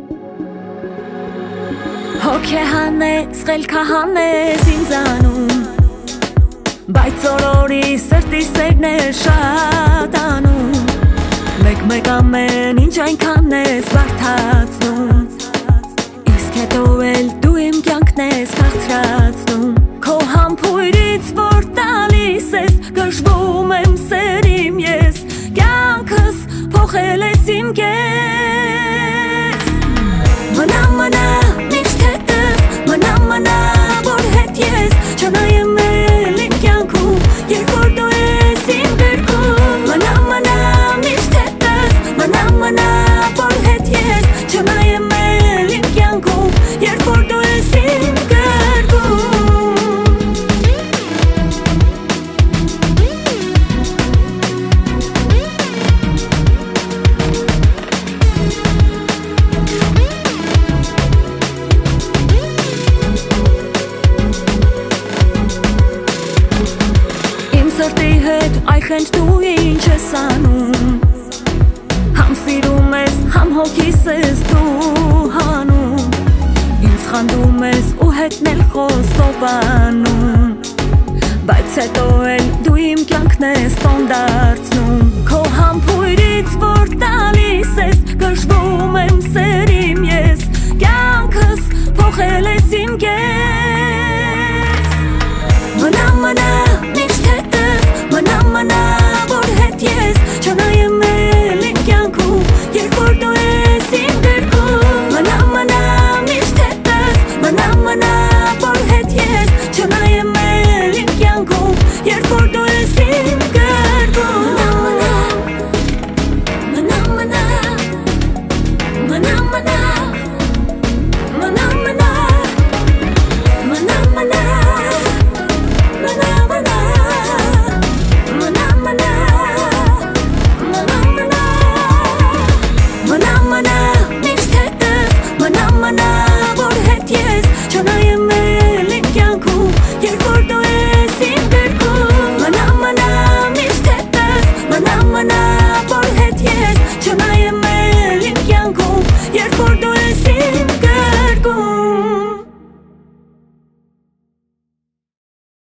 Հոգեհանես, խելքահանես ինձանում Բայց օրորի սրտի սերն է շատանում Մեկ ամեն ինչ այնքան ես բարդացնում Իսկ հետո էլ դու իմ կյանքն ես քաղցրացնում Քո համբույրից որ տալիս ես գժվում եմ սերիմ ես Կյանքս փոխել ես իմ կես Մնա միշտ հետս Մնա որ հետ ես Չնայեմ էլ իմ կյանքում Երբ որ դու ես իմ գրքում Մնա միշտ հետս Մնա որ հետ ես Չնայեմ էլ իմ կյանքում Երբ որ դու ես իմ Սրտի հետ այխենջ դու ինչ ես անում Համ սիրում ես, համ հոգիս ես դու հանում Ինձ խանդում ես ու հետն էլ խոստով անում Բայց հետո էլ դու իմ կյանքն ես տոն դարձնում Քո համբույրից որ տալիս ես գժվում եմ սերիմ ես Կյանքս փոխել ես իմ կես